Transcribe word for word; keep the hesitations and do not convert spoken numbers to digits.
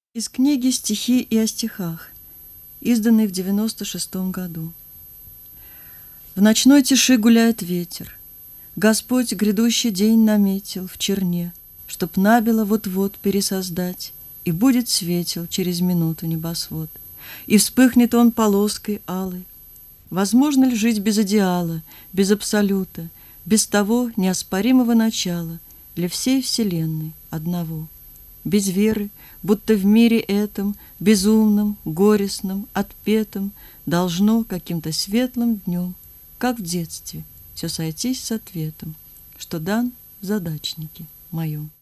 Из книги «Стихи и о стихах», изданной в девяносто шестом году. В ночной тиши гуляет ветер. Господь грядущий день наметил в черне, чтоб набело вот-вот пересоздать, и будет светел через минуту небосвод, и вспыхнет он полоской алой. Возможно ли жить без идеала, без абсолюта, без того неоспоримого начала для всей вселенной одного? Без веры, будто в мире этом, безумном, горестном, отпетом, должно каким-то светлым днем, как в детстве, все сойтись с ответом, что дан в задачнике моем.